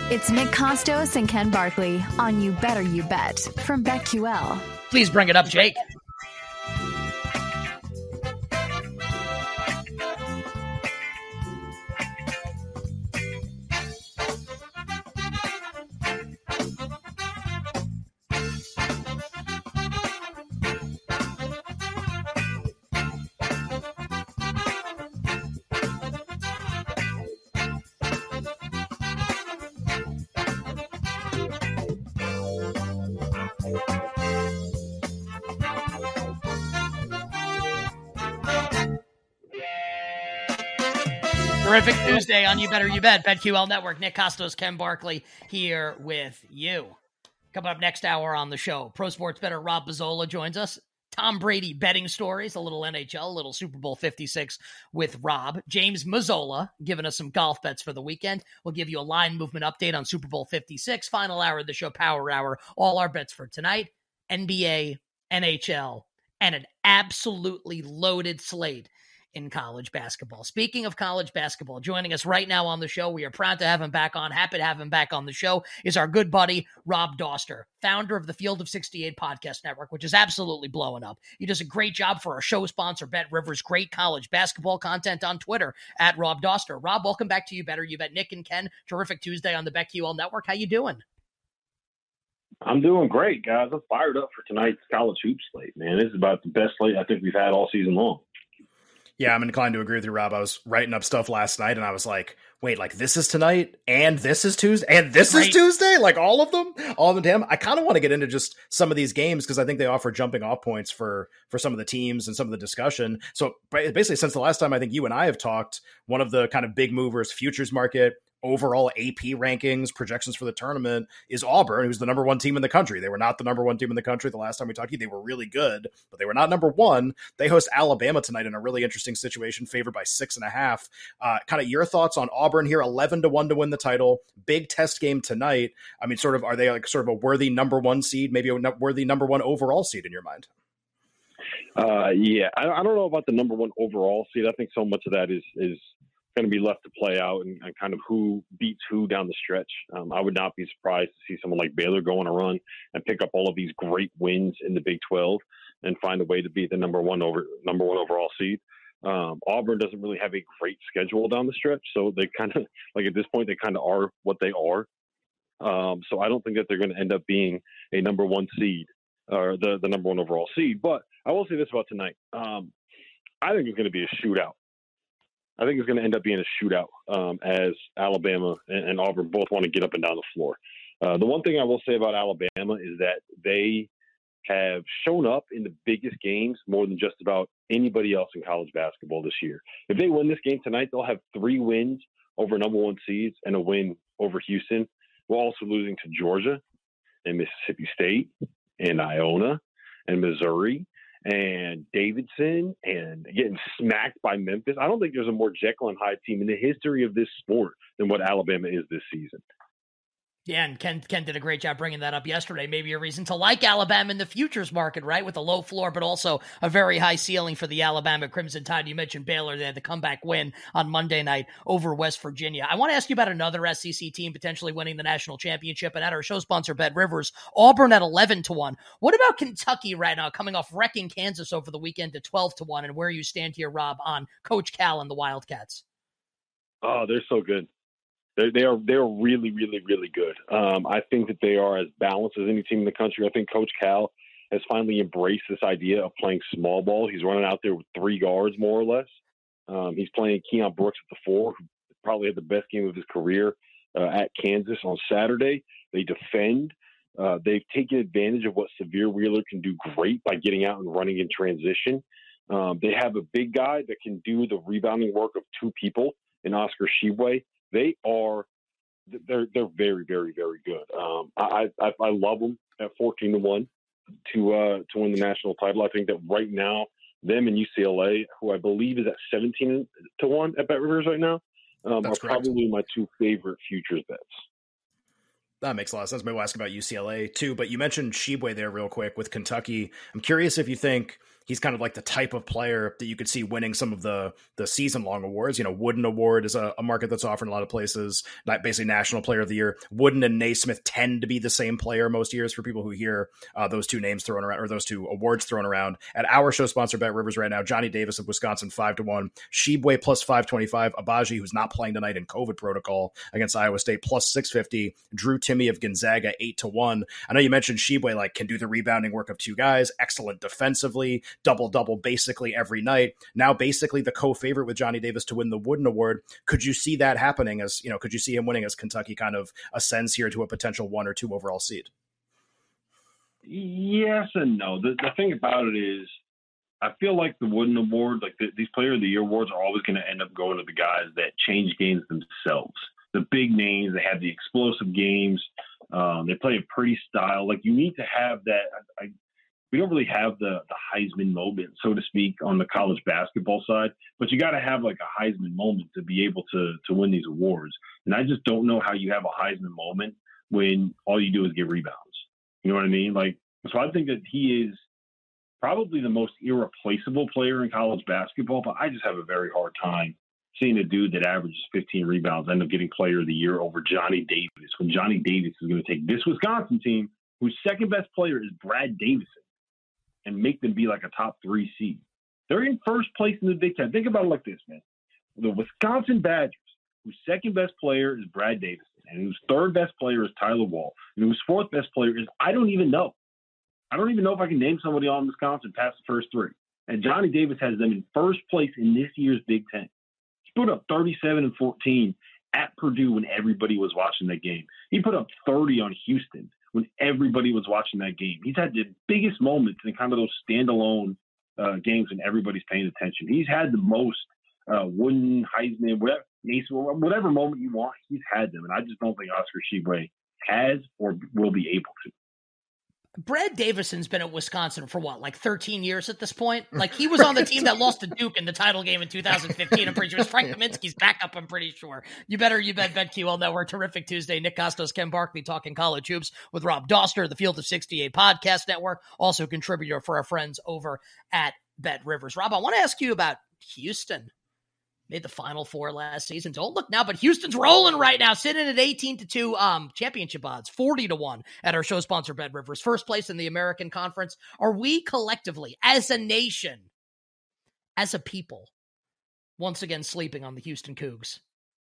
It's Nick Costos and Ken Barkley on You Better You Bet from BetQL. Please bring it up, Jake. Terrific Tuesday on You Better You Bet. BetQL Network. Nick Costos, Ken Barkley here with you. Coming up next hour on the show, pro sports bettor Rob Pizzola joins us. Tom Brady betting stories, a little NHL, a little Super Bowl 56 with Rob. James Mazzola giving us some golf bets for the weekend. We'll give you a line movement update on Super Bowl 56. Final hour of the show, Power Hour. All our bets for tonight, NBA, NHL, and an absolutely loaded slate in college basketball. Speaking of college basketball, joining us right now on the show, we are proud to have him back on, happy to have him back on the show, is our good buddy, Rob Dauster, founder of the Field of 68 podcast network, which is absolutely blowing up. He does a great job for our show sponsor, Bet Rivers, great college basketball content on Twitter, at Rob Dauster. Rob, welcome back to You Better You Bet. Nick and Ken, terrific Tuesday on the BetQL Network. How you doing? I'm doing great, guys. I'm fired up for tonight's college hoop slate, man. This is about the best slate I think we've had all season long. Yeah, I'm inclined to agree with you, Rob. I was writing up stuff last night, and I was like, wait, like this is tonight, and this is Tuesday, and this is Tuesday? Like all of them damn. I kind of want to get into just some of these games because I think they offer jumping off points for some of the teams and some of the discussion. So basically, since the last time I think you and I have talked, one of the kind of big movers, futures market, overall AP rankings, projections for the tournament is Auburn, who's the number one team in the country. They were not the number one team in the country the last time we talked to you. They were really good, but they were not number one. They host Alabama tonight in a really interesting situation, favored by 6.5. Kind of your thoughts on Auburn here, 11-1 to win the title. Big test game tonight. I mean, sort of, are they like sort of a worthy number one seed, maybe a worthy number one overall seed in your mind? Yeah, I don't know about the number one overall seed. I think so much of that is going to be left to play out and kind of who beats who down the stretch. I would not be surprised to see someone like Baylor go on a run and pick up all of these great wins in the Big 12 and find a way to beat the number one overall seed. Auburn doesn't really have a great schedule down the stretch, so they kind of like at this point they kind of are what they are. So I don't think that they're going to end up being a number one seed or the number one overall seed. But I will say this about tonight: I think it's going to be a shootout. I think it's going to end up being a shootout as Alabama and Auburn both want to get up and down the floor. The one thing I will say about Alabama is that they have shown up in the biggest games more than just about anybody else in college basketball this year. If they win this game tonight, they'll have 3 wins over number one seeds and a win over Houston, while also losing to Georgia and Mississippi State and Iona and Missouri and Davidson and getting smacked by Memphis. I don't think there's a more Jekyll and Hyde team in the history of this sport than what Alabama is this season. Yeah, and Ken did a great job bringing that up yesterday. Maybe a reason to like Alabama in the futures market, right? With a low floor, but also a very high ceiling for the Alabama Crimson Tide. You mentioned Baylor. They had the comeback win on Monday night over West Virginia. I want to ask you about another SEC team potentially winning the national championship, and at our show sponsor, Bet Rivers, Auburn at 11-1. What about Kentucky right now, coming off wrecking Kansas over the weekend to 12-1, and where you stand here, Rob, on Coach Cal and the Wildcats? Oh, they're so good. They're really, really, really good. I think that they are as balanced as any team in the country. I think Coach Cal has finally embraced this idea of playing small ball. He's running out there with 3 guards, more or less. He's playing Keon Brooks at the 4, who probably had the best game of his career at Kansas on Saturday. They defend. They've taken advantage of what Severe Wheeler can do great by getting out and running in transition. They have a big guy that can do the rebounding work of 2 people in Oscar Tshiebwe. They're very, very, very good. I love them at 14-1 to win the national title. I think that right now, them and UCLA, who I believe is at 17-1 at Bet Rivers right now, are correct. Probably my 2 favorite futures bets. That makes a lot of sense. Maybe we'll ask about UCLA too, but you mentioned Tshiebwe there real quick with Kentucky. I'm curious if you think he's kind of like the type of player that you could see winning some of the season long awards. Wooden Award is a market that's offered in a lot of places, like basically National Player of the Year. Wooden and Naismith tend to be the same player most years for people who hear those two names thrown around, or those two awards thrown around. At our show sponsor Bet Rivers right now, Johnny Davis of Wisconsin 5-1, Sheboy plus 525, Abaji, who's not playing tonight in COVID protocol against Iowa State, plus 650, Drew Timme of Gonzaga 8-1. I know you mentioned Sheboy can do the rebounding work of two guys, excellent defensively, double basically every night. Now basically the co-favorite with Johnny Davis to win the Wooden Award. Could you see that happening could you see him winning as Kentucky kind of ascends here to a potential 1 or 2 overall seed? Yes and no. The thing about it is, I feel like the Wooden Award, these Player of the Year awards, are always going to end up going to the guys that change games themselves. The big names, they have the explosive games. They play a pretty style. You need to have that. We don't really have the Heisman moment, so to speak, on the college basketball side, but you got to have a Heisman moment to be able to win these awards. And I just don't know how you have a Heisman moment when all you do is get rebounds. You know what I mean? So I think that he is probably the most irreplaceable player in college basketball, but I just have a very hard time seeing a dude that averages 15 rebounds end up getting Player of the Year over Johnny Davis, when Johnny Davis is going to take this Wisconsin team, whose second best player is Brad Davison, and make them be a top 3 seed. They're in first place in the Big Ten. Think about it like this, man. The Wisconsin Badgers, whose second best player is Brad Davison, and whose third best player is Tyler Wall, and whose fourth best player is, I don't even know if I can name somebody on Wisconsin past the first 3. And Johnny Davis has them in first place in this year's Big Ten. He put up 37 and 14 at Purdue when everybody was watching that game. He put up 30 on Houston when everybody was watching that game. He's had the biggest moments in kind of those standalone games when everybody's paying attention. He's had the most Wooden, Heisman, whatever moment you want, he's had them. And I just don't think Oscar Tshiebwe has or will be able to. Brad Davison's been at Wisconsin for 13 years at this point? He was on the team that lost to Duke in the title game in 2015. I'm pretty sure it was Frank Kaminsky's backup, I'm pretty sure. You bet BetQL Network. Terrific Tuesday. Nick Kostos, Ken Barkley talking college hoops with Rob Doster, the Field of 68 Podcast Network, also contributor for our friends over at Bet Rivers. Rob, I want to ask you about Houston. Made the Final Four last season. Don't look now, but Houston's rolling right now, sitting at 18-2 championship odds, 40-1 at our show sponsor, Bet Rivers. First place in the American Conference. Are we collectively, as a nation, as a people, once again sleeping on the Houston Cougs?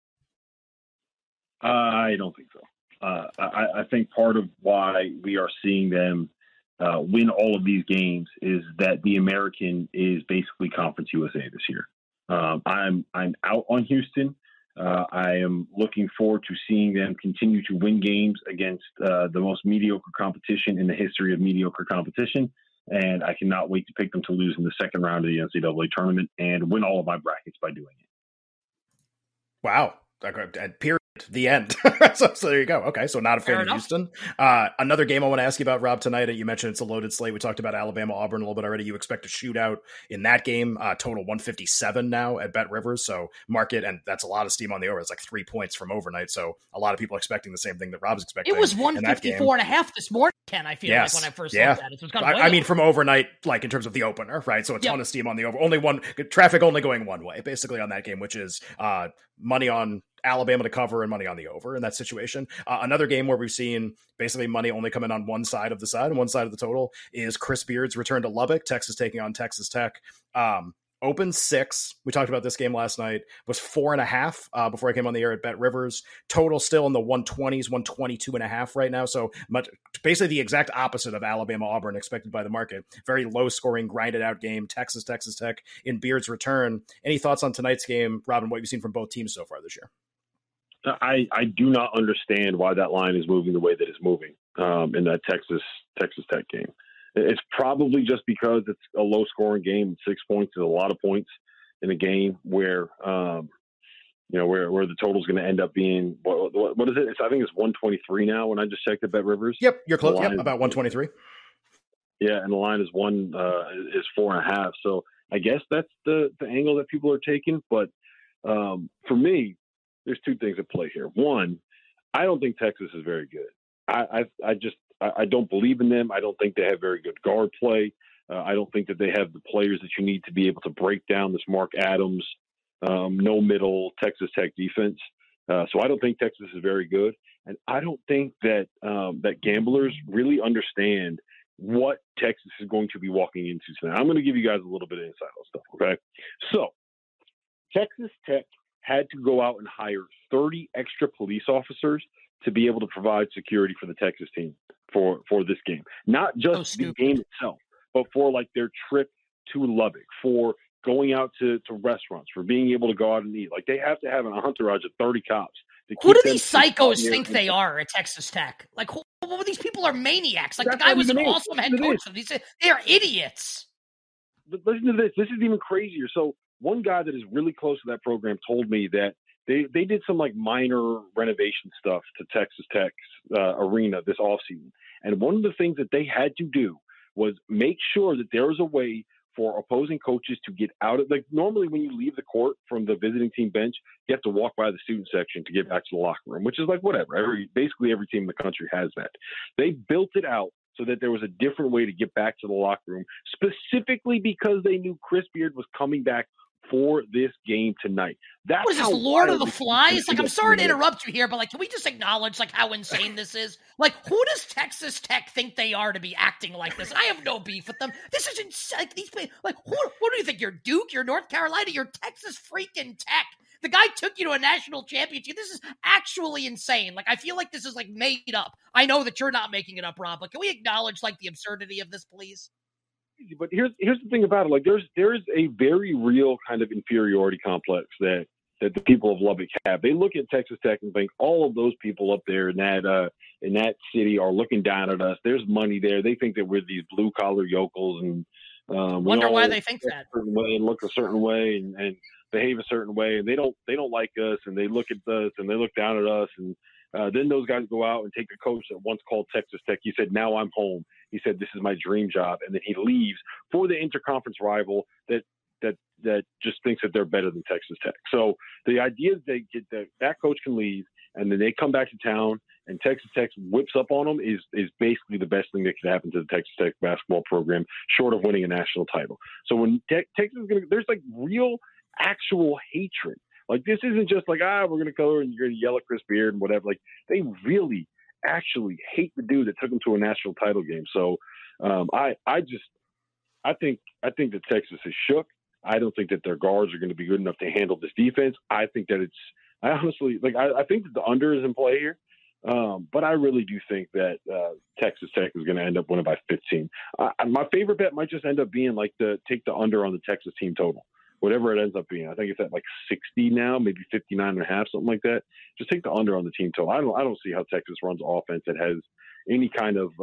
I don't think so. I think part of why we are seeing them win all of these games is that the American is basically Conference USA this year. I'm out on Houston. I am looking forward to seeing them continue to win games against the most mediocre competition in the history of mediocre competition. And I cannot wait to pick them to lose in the second round of the NCAA tournament and win all of my brackets by doing it. Wow. Period. The end. so there you go. Okay, so not a fan of Houston. Another game I want to ask you about, Rob, tonight. You mentioned it's a loaded slate. We talked about Alabama, Auburn a little bit already. You expect a shootout in that game. Total 157 now at Bet Rivers. So market, and that's a lot of steam on the over. It's 3 points from overnight. So a lot of people expecting the same thing that Rob's expecting. It was 154.5 this morning, Ken, I feel like when I first looked at it. So it's I mean, from overnight, in terms of the opener, right? So a ton of steam on the over. Only one traffic only going one way, basically, on that game, which is money on Alabama to cover and money on the over in that situation. Another game where we've seen basically money only coming on one side of the total is Chris Beard's return to Lubbock. Texas taking on Texas Tech. Open 6. We talked about this game last night. Was 4.5 before I came on the air at Bet Rivers. Total still in the 120s, 122.5 right now. So basically the exact opposite of Alabama Auburn expected by the market. Very low scoring, grinded out game. Texas Tech in Beard's return. Any thoughts on tonight's game, Robin? What you've seen from both teams so far this year? I do not understand why that line is moving the way that it's moving in that Texas Tech game. It's probably just because it's a low-scoring game. 6 points is a lot of points in a game where where the total is going to end up being what is it? I think it's 123 now. When I just checked at Bet Rivers. Yep, you're close. Yep, about 123. Yeah, and the line is 4.5. So I guess that's the angle that people are taking. But for me, there's two things at play here. One, I don't think Texas is very good. I don't believe in them. I don't think they have very good guard play. I don't think that they have the players that you need to be able to break down this Mark Adams, no middle Texas Tech defense. So I don't think Texas is very good. And I don't think that that gamblers really understand what Texas is going to be walking into tonight. I'm going to give you guys a little bit of insight on stuff, okay? So Texas Tech had to go out and hire 30 extra police officers to be able to provide security for the Texas team for this game. Not just the game itself, but for like their trip to Lubbock, for going out to restaurants, for being able to go out and eat. Like they have to have an entourage of 30 cops. Who do these psychos think they are at Texas Tech? Like, these people are maniacs. Like, the guy was an awesome head coach. They are idiots. But listen to this. This is even crazier. So one guy that is really close to that program told me that they did some like minor renovation stuff to Texas Tech's arena this offseason. And one of the things that they had to do was make sure that there was a way for opposing coaches to get out of, like, normally when you leave the court from the visiting team bench, you have to walk by the student section to get back to the locker room, which is like whatever. Basically every team in the country has that. They built it out so that there was a different way to get back to the locker room, specifically because they knew Chris Beard was coming back for this game tonight. That's what is this, Lord of the Flies? Like, I'm sorry to interrupt you here, but like, can we just acknowledge like how insane this is? Like, who does Texas Tech think they are to be acting like this? And I have no beef with them. This is insane. Like, these people, like, who do you think? You're Duke? You're North Carolina? You're Texas freaking Tech. The guy took you to a national championship. This is actually insane. Like, I feel like this is like made up. I know that you're not making it up, Rob, but can we acknowledge like the absurdity of this, please? But here's the thing about it. Like, there's a very real kind of inferiority complex that the people of Lubbock have. They look at Texas Tech and think all of those people up there in that city are looking down at us. There's money there. They think that we're these blue collar yokels, and wonder why they think that. A certain way and look a certain way and behave a certain way, and they don't like us, and they look at us and they look down at us, and then those guys go out and take a coach that once called Texas Tech. He said, "Now I'm home." He said, "This is my dream job," and then he leaves for the interconference rival that just thinks that they're better than Texas Tech. So the idea that coach can leave and then they come back to town and Texas Tech whips up on them is basically the best thing that could happen to the Texas Tech basketball program, short of winning a national title. So when Texas is there's like real, actual hatred. Like, this isn't just like, we're going to go and you're going to yell at Chris Beard and whatever. Like, they really actually hate the dude that took them to a national title game. So I think that Texas is shook. I don't think that their guards are going to be good enough to handle this defense. I think that I think that the under is in play here. But I really do think that Texas Tech is going to end up winning by 15. My favorite bet might just end up being like take the under on the Texas team total. Whatever it ends up being. I think it's at like 60 now, maybe 59.5, something like that. Just take the under on the team total. I don't see how Texas runs offense that has any kind of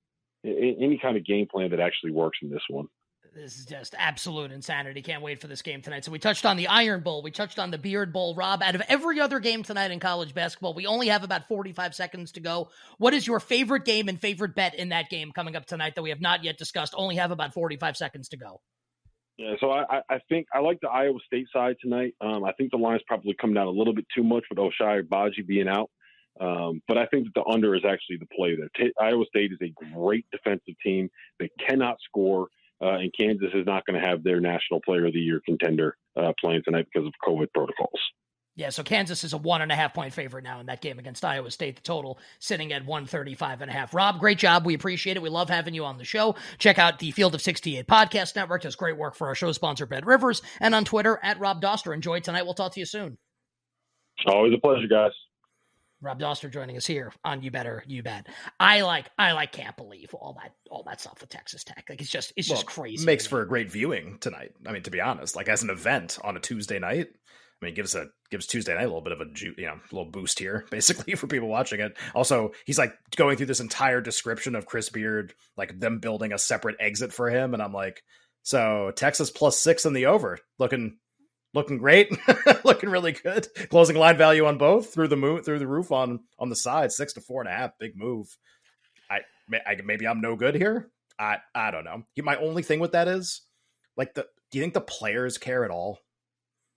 game plan that actually works in this one. This is just absolute insanity. Can't wait for this game tonight. So we touched on the Iron Bowl. We touched on the Beard Bowl. Rob, out of every other game tonight in college basketball, we only have about 45 seconds to go. What is your favorite game and favorite bet in that game coming up tonight that we have not yet discussed? Only have about 45 seconds to go. Yeah, so I think I like the Iowa State side tonight. I think the line's probably come down a little bit too much with Ochai Agbaji being out. But I think that the under is actually the play there. Iowa State is a great defensive team. They cannot score, and Kansas is not going to have their National Player of the Year contender playing tonight because of COVID protocols. Yeah, so Kansas is a 1.5 point favorite now in that game against Iowa State. The total sitting at 135.5. Rob, great job. We appreciate it. We love having you on the show. Check out the Field of 68 podcast network. Does great work for our show sponsor, Bet Rivers, and on Twitter at Rob Doster. Enjoy tonight. We'll talk to you soon. Always a pleasure, guys. Rob Doster joining us here on You Better You Bet. I can't believe all that stuff with Texas Tech. Like, it's just crazy. Makes for a great viewing tonight. I mean, to be honest, like as an event on a Tuesday night. I mean, gives Tuesday night a little bit of a little boost here, basically, for people watching it. Also, he's like going through this entire description of Chris Beard, like them building a separate exit for him, and I'm like, so Texas +6 in the over, looking great, looking really good. Closing line value on both through the roof on the side, 6 to 4.5, big move. Maybe I'm no good here. I don't know. My only thing with that is like do you think the players care at all?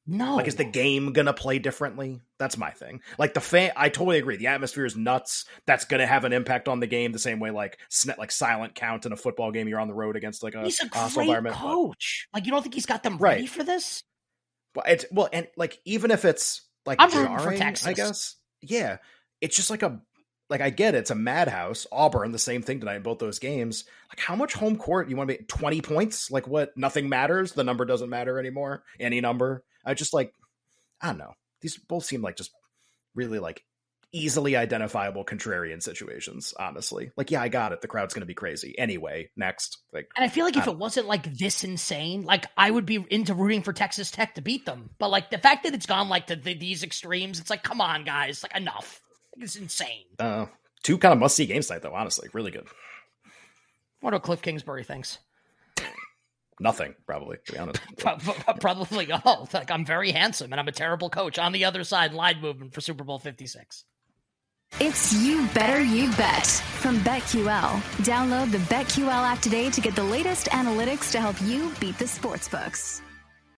No. Like, is the game going to play differently? That's my thing. Like, I totally agree. The atmosphere is nuts. That's going to have an impact on the game the same way, like silent count in a football game. You're on the road against, like, he's a great coach. Like, you don't think he's got them ready for this? And like, even if it's, like, I'm rooting for Texas, I guess. Yeah. It's just like I get it. It's a madhouse. Auburn, the same thing tonight in both those games. Like, how much home court you want to be? 20 points? Like, what? Nothing matters? The number doesn't matter anymore? Any number? I just, like, I don't know. These both seem like just really, like, easily identifiable contrarian situations, honestly. Like, yeah, I got it. The crowd's going to be crazy. Anyway, next. Like, and I feel like if it wasn't, like, this insane, like, I would be into rooting for Texas Tech to beat them. But, like, the fact that it's gone, like, to these extremes, it's like, come on, guys. Like, enough. It's insane. Two kind of must-see games tonight, though, honestly. Really good. What do Cliff Kingsbury thinks? Nothing, probably, to be honest. Probably, like, I'm very handsome and I'm a terrible coach. On the other side, line movement for Super Bowl 56. It's You Better You Bet from BetQL. Download the BetQL app today to get the latest analytics to help you beat the sportsbooks.